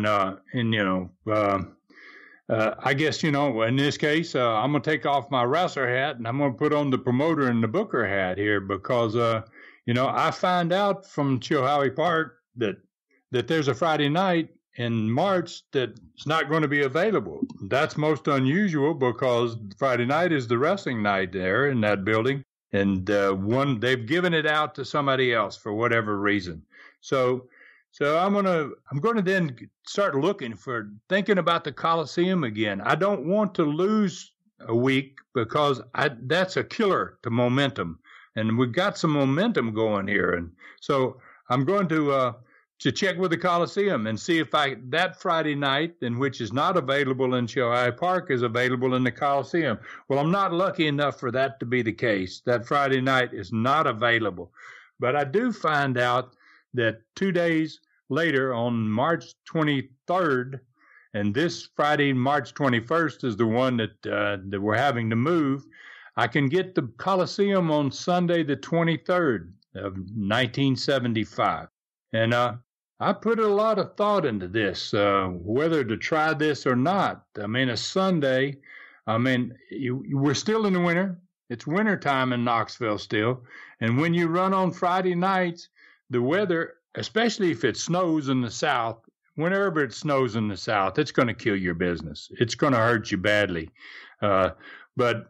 I guess in this case, I'm gonna take off my wrestler hat and I'm gonna put on the promoter and the booker hat here because I find out from Chilhowie Park that there's a Friday night in March that's not going to be available. That's most unusual because Friday night is the wrestling night there in that building, and they've given it out to somebody else for whatever reason. So I'm gonna then start thinking about the Coliseum again. I don't want to lose a week because that's a killer to momentum, and we've got some momentum going here, and so I'm going to check with the Coliseum and see if that Friday night, in which is not available in Chilhowie Park, is available in the Coliseum. Well, I'm not lucky enough for that to be the case. That Friday night is not available. But I do find out that 2 days later, on March 23rd, and this Friday, March 21st, is the one that we're having to move, I can get the Coliseum on Sunday the 23rd of 1975. And I put a lot of thought into this, whether to try this or not. I mean, a Sunday, we're still in the winter. It's winter time in Knoxville still. And when you run on Friday nights, the weather, especially if it snows in the South, whenever it snows in the South, it's going to kill your business. It's going to hurt you badly. But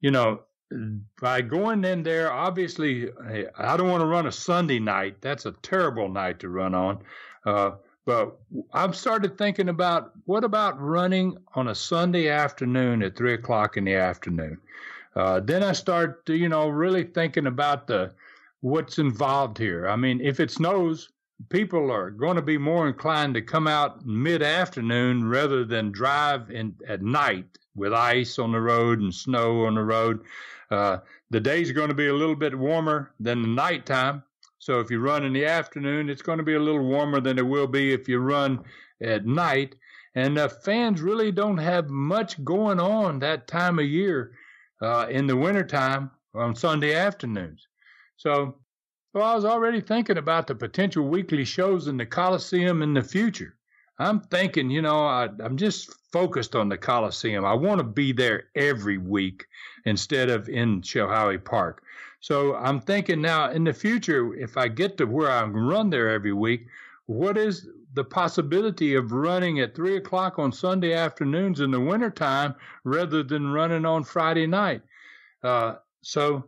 by going in there, obviously, I don't want to run a Sunday night. That's a terrible night to run on. But I've started thinking about, what about running on a Sunday afternoon at 3 o'clock in the afternoon? Then I start, really thinking about what's involved here. I mean, if it snows, people are going to be more inclined to come out mid-afternoon rather than drive at night with ice on the road and snow on the road. The days are going to be a little bit warmer than the nighttime. So if you run in the afternoon, it's going to be a little warmer than it will be if you run at night. And fans really don't have much going on that time of year in the wintertime on Sunday afternoons. So I was already thinking about the potential weekly shows in the Coliseum in the future. I'm thinking, I'm just focused on the Coliseum. I want to be there every week instead of in Chilhowie Park. So I'm thinking now in the future, if I get to where I run there every week, what is the possibility of running at 3 o'clock on Sunday afternoons in the wintertime rather than running on Friday night? So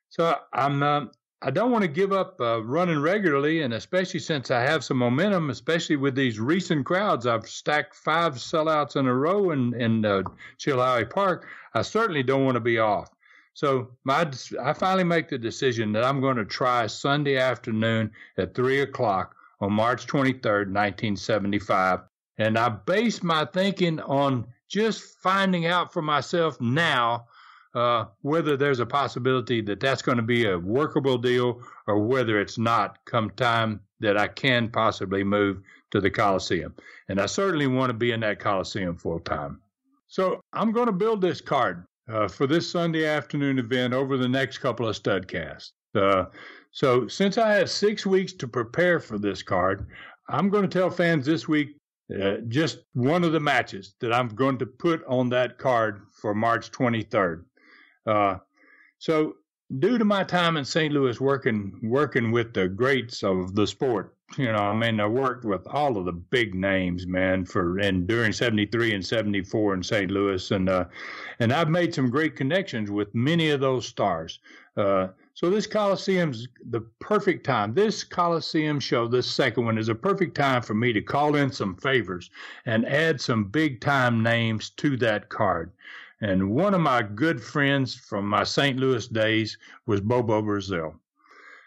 I don't want to give up running regularly, and especially since I have some momentum, especially with these recent crowds. I've stacked 5 sellouts in a row in Chilhowie Park. I certainly don't want to be off. So I finally make the decision that I'm going to try Sunday afternoon at 3 o'clock on March 23rd, 1975. And I base my thinking on just finding out for myself now whether there's a possibility that that's going to be a workable deal or whether it's not come time that I can possibly move to the Coliseum. And I certainly want to be in that Coliseum full time. So I'm going to build this card for this Sunday afternoon event over the next couple of studcasts. So since I have 6 weeks to prepare for this card, I'm going to tell fans this week just one of the matches that I'm going to put on that card for March 23rd. So due to my time in St. Louis working with the greats of the sport, I worked with all of the big names, man, during 73 and 74 in St. Louis. And I've made some great connections with many of those stars. So this Coliseum's the perfect time. This Coliseum show, this second one, is a perfect time for me to call in some favors and add some big time names to that card. And one of my good friends from my St. Louis days was Bobo Brazil.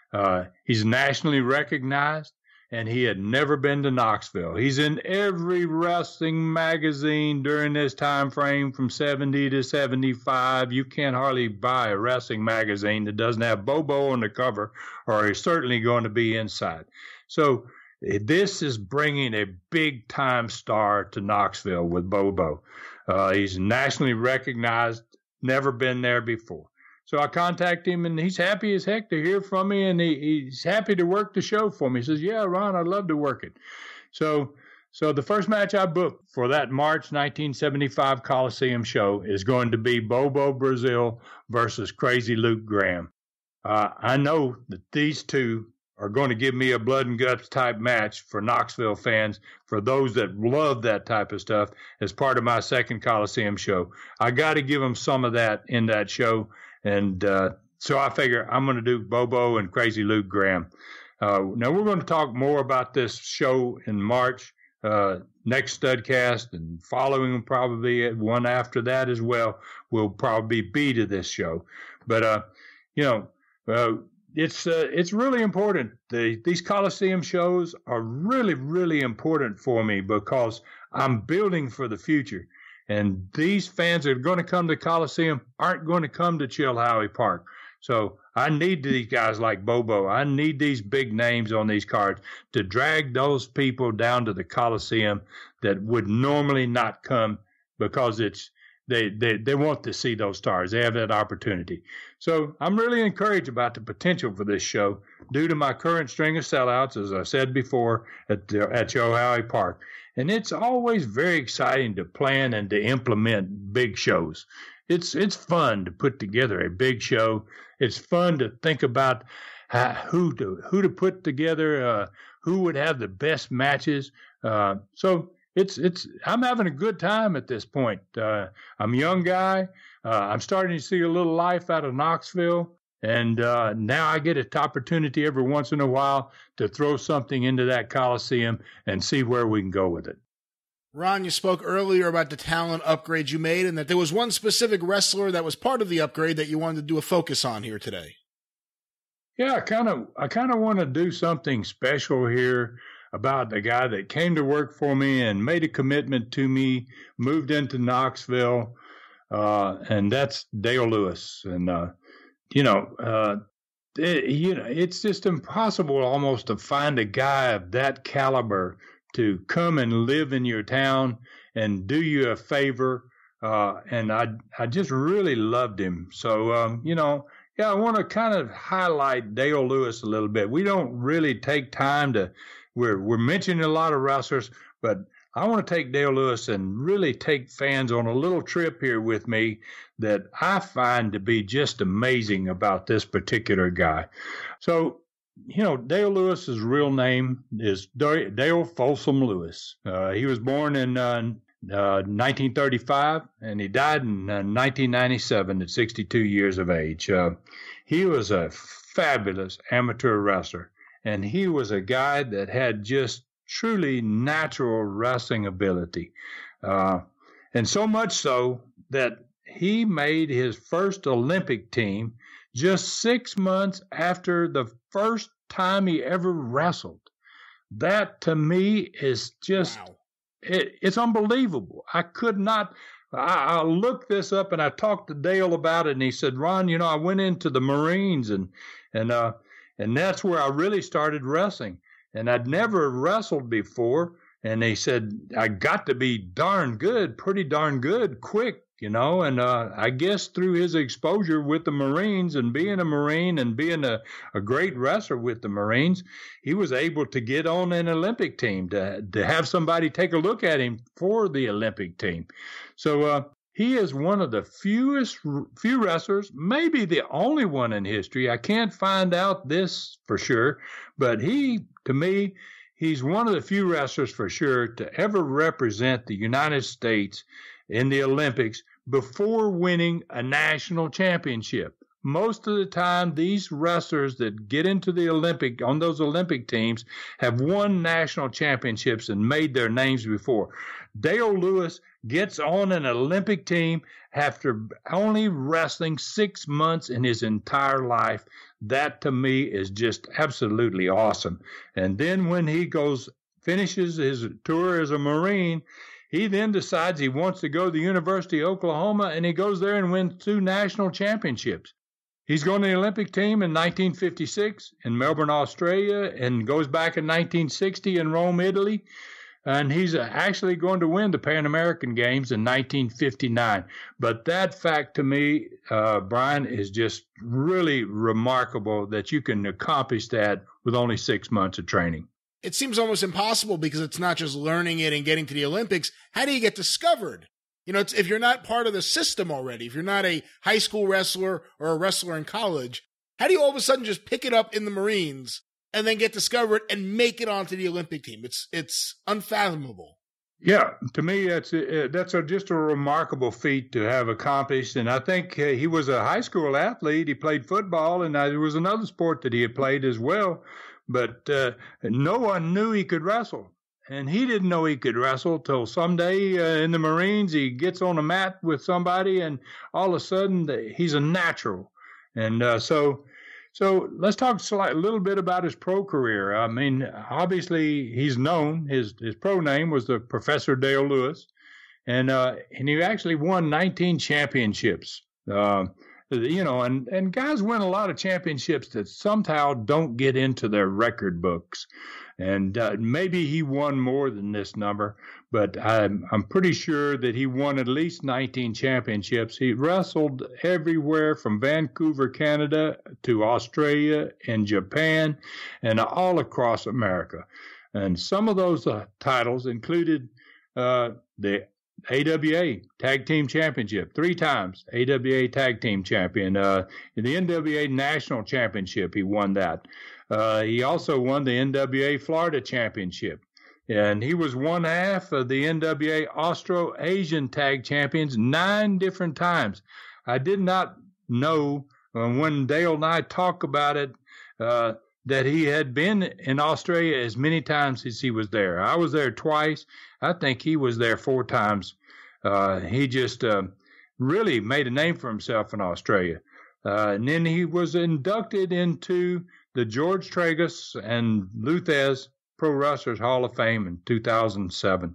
He's nationally recognized, and he had never been to Knoxville. He's in every wrestling magazine during this time frame from 70 to 75. You can't hardly buy a wrestling magazine that doesn't have Bobo on the cover, or he's certainly going to be inside. So this is bringing a big-time star to Knoxville with Bobo. He's nationally recognized, never been there before. So I contact him, and he's happy as heck to hear from me, and he's happy to work the show for me. He says, yeah, Ron, I'd love to work it. So the first match I booked for that March 1975 Coliseum show is going to be Bobo Brazil versus Crazy Luke Graham. I know that these two are going to give me a blood and guts type match for Knoxville fans, for those that love that type of stuff, as part of my second Coliseum show. I got to give them some of that in that show. And so I figure I'm going to do Bobo and Crazy Luke Graham. Now, we're going to talk more about this show in March, next Studcast, and following probably one after that as well will probably be to this show. But, it's really important. These Coliseum shows are really, really important for me because I'm building for the future. And these fans that are going to come to Coliseum aren't going to come to Chilhowie Park. So I need these guys like Bobo. I need these big names on these cards to drag those people down to the Coliseum that would normally not come because they want to see those stars. They have that opportunity. So I'm really encouraged about the potential for this show due to my current string of sellouts, as I said before, at Chilhowie Park. And it's always very exciting to plan and to implement big shows. It's fun to put together a big show. It's fun to think about who to put together, who would have the best matches. So I'm having a good time at this point. I'm a young guy. I'm starting to see a little life out of Knoxville. And now I get an opportunity every once in a while to throw something into that Coliseum and see where we can go with it. Ron, you spoke earlier about the talent upgrade you made and that there was one specific wrestler that was part of the upgrade that you wanted to do a focus on here today. Yeah, I kind of want to do something special here about the guy that came to work for me and made a commitment to me, moved into Knoxville, and that's Dale Lewis. And it's just impossible almost to find a guy of that caliber to come and live in your town and do you a favor. And I just really loved him. So, I want to kind of highlight Dale Lewis a little bit. We don't really take time we're mentioning a lot of wrestlers, but I want to take Dale Lewis and really take fans on a little trip here with me that I find to be just amazing about this particular guy. So, Dale Lewis's real name is Dale Folsom Lewis. He was born in 1935, and he died in 1997 at 62 years of age. He was a fabulous amateur wrestler, and he was a guy that had just truly natural wrestling ability. And so much so that he made his first Olympic team just 6 months after the first time he ever wrestled. That to me is just, wow. It's unbelievable. I looked this up and I talked to Dale about it, and he said, Ron, I went into the Marines and that's where I really started wrestling. And I'd never wrestled before. And he said, I got to be pretty darn good, quick, and I guess through his exposure with the Marines and being a Marine and being a great wrestler with the Marines, he was able to get on an Olympic team, to have somebody take a look at him for the Olympic team. So he is one of the few wrestlers, maybe the only one in history. I can't find out this for sure, but to me, he's one of the few wrestlers for sure to ever represent the United States in the Olympics before winning a national championship. Most of the time, these wrestlers that get into on those Olympic teams have won national championships and made their names before. Dale Lewis gets on an Olympic team after only wrestling 6 months in his entire life. That to me is just absolutely awesome. And then when he finishes his tour as a Marine, he then decides he wants to go to the University of Oklahoma, and he goes there and wins 2 national championships. He's going to the Olympic team in 1956 in Melbourne, Australia, and goes back in 1960 in Rome, Italy. And he's actually going to win the Pan American Games in 1959. But that fact to me, Brian, is just really remarkable that you can accomplish that with only 6 months of training. It seems almost impossible because it's not just learning it and getting to the Olympics. How do you get discovered? You know, if you're not part of the system already, if you're not a high school wrestler or a wrestler in college, how do you all of a sudden just pick it up in the Marines and then get discovered and make it onto the Olympic team? It's unfathomable. Yeah, to me, that's just a remarkable feat to have accomplished. And I think he was a high school athlete. He played football, and there was another sport that he had played as well. But no one knew he could wrestle. And he didn't know he could wrestle till someday in the Marines, he gets on a mat with somebody, and all of a sudden he's a natural. And so let's talk a little bit about his pro career. I mean, obviously he's known. His pro name was the Professor Dale Lewis, and he actually won 19 championships. You know, and guys win a lot of championships that somehow don't get into their record books. And maybe he won more than this number, but I'm pretty sure that he won at least 19 championships. He wrestled everywhere from Vancouver, Canada, to Australia and Japan, and all across America. And some of those titles included the AWA Tag Team Championship, 3 times AWA Tag Team Champion. The NWA National Championship, he won that. He also won the NWA Florida Championship. And he was one half of the NWA Austro-Asian Tag Champions 9 different times. I did not know when Dale and I talk about it that he had been in Australia as many times as he was there. I was there twice. I think he was there 4 times. He just really made a name for himself in Australia. And then he was inducted into the George Tragus and Lou Thesz Pro Wrestlers Hall of Fame in 2007.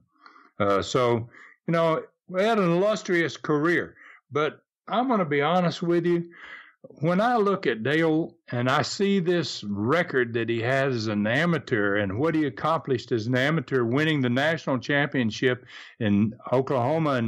So, you know, we had an illustrious career. But I'm going to be honest with you. When I look at Dale and I see this record that he has as an amateur and what he accomplished as an amateur, winning the national championship in Oklahoma in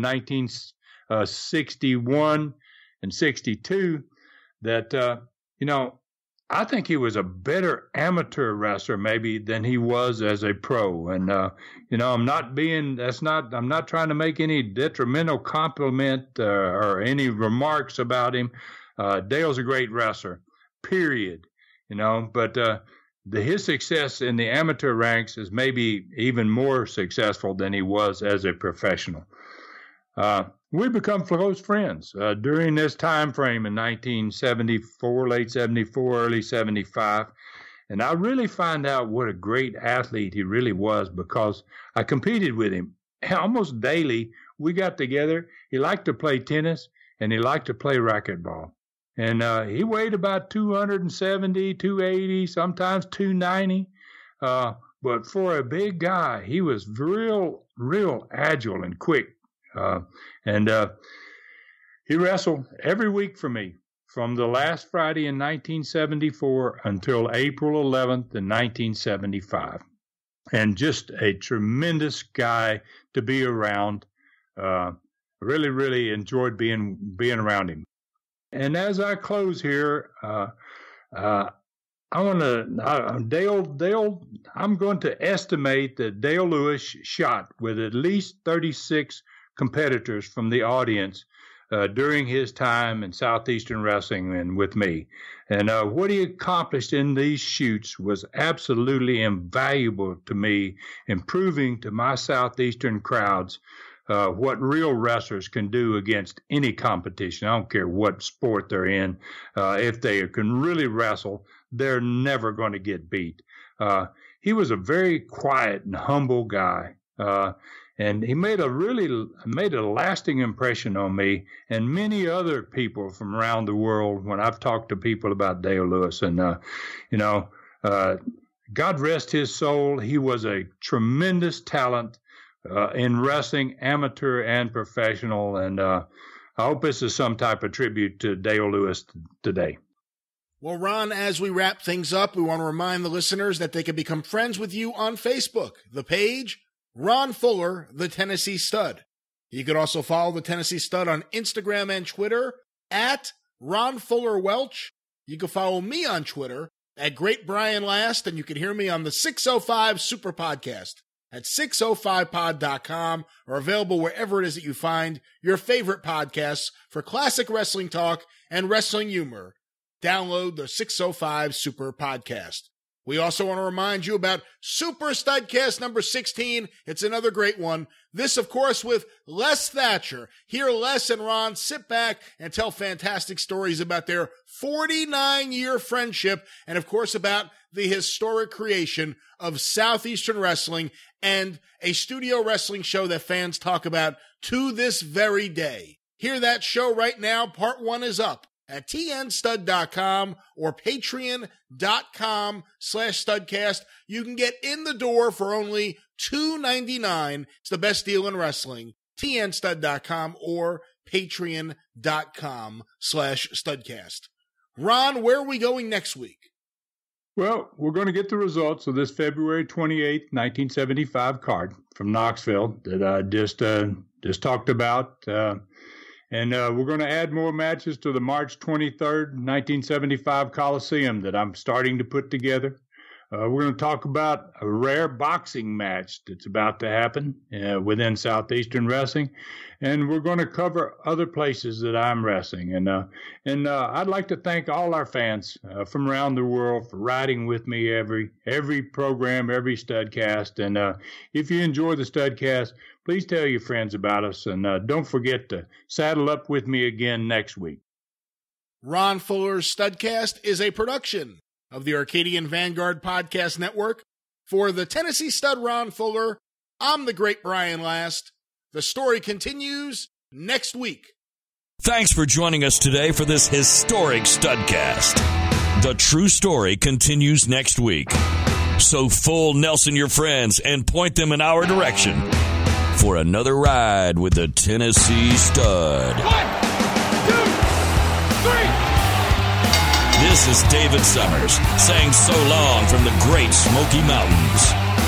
1961 and 62, that, you know, I think he was a better amateur wrestler maybe than he was as a pro. And, you know, I'm not trying to make any detrimental compliment or any remarks about him. Dale's a great wrestler, period, you know, but his success in the amateur ranks is maybe even more successful than he was as a professional. We become close friends during this time frame in 1974, late 74, early 75. And I really find out what a great athlete he really was because I competed with him almost daily. We got together. He liked to play tennis and he liked to play racquetball. And he weighed about 270, 280, sometimes 290. But for a big guy, he was real agile and quick. And he wrestled every week for me from the last Friday in 1974 until April 11th in 1975. And just a tremendous guy to be around. Really enjoyed being around him. And as I close here, I'm going to estimate that Dale Lewis shot with at least 36 competitors from the audience during his time in Southeastern Wrestling and with me. And what he accomplished in these shoots was absolutely invaluable to me, in proving to my Southeastern crowds what real wrestlers can do against any competition. I don't care what sport they're in. If they can really wrestle, they're never going to get beat. He was a very quiet and humble guy. And he made a lasting impression on me and many other people from around the world when I've talked to people about Dale Lewis. And, God rest his soul. He was a tremendous talent in wrestling, amateur and professional. And I hope this is some type of tribute to Dale Lewis today. Well, Ron, as we wrap things up, we want to remind the listeners that they can become friends with you on Facebook. The page, Ron Fuller, the Tennessee Stud. You could also follow the Tennessee Stud on Instagram and Twitter at Ron Fuller Welch. You can follow me on Twitter at Great Brian Last, and you can hear me on the 605 Super Podcast at 605pod.com, or available wherever it is that you find your favorite podcasts for classic wrestling talk and wrestling humor. Download the 605 Super Podcast. We also want to remind you about Super Studcast number 16. It's another great one. This, of course, with Les Thatcher. Hear Les and Ron sit back and tell fantastic stories about their 49-year friendship, and, of course, about the historic creation of Southeastern Wrestling and a studio wrestling show that fans talk about to this very day. Hear that show right now. Part 1 is up at tnstud.com or patreon.com/studcast. You can get in the door for only $2.99. It's the best deal in wrestling. tnstud.com or patreon.com/studcast. Ron, where are we going next week? Well, we're going to get the results of this February 28th, 1975 card from Knoxville that I just talked about. And we're going to add more matches to the March 23rd, 1975 Coliseum that I'm starting to put together. We're going to talk about a rare boxing match that's about to happen within Southeastern Wrestling. And we're going to cover other places that I'm wrestling. And I'd like to thank all our fans from around the world for riding with me every program, every Studcast. And if you enjoy the Studcast, please tell your friends about us. And don't forget to saddle up with me again next week. Ron Fuller's Studcast is a production of the Arcadian Vanguard Podcast Network. For the Tennessee Stud Ron Fuller, I'm the Great Brian Last. The story continues next week. Thanks for joining us today for this historic Studcast. The true story continues next week. So full Nelson your friends and point them in our direction for another ride with the Tennessee Stud. 1, 2, 3. This is David Summers saying so long from the Great Smoky Mountains.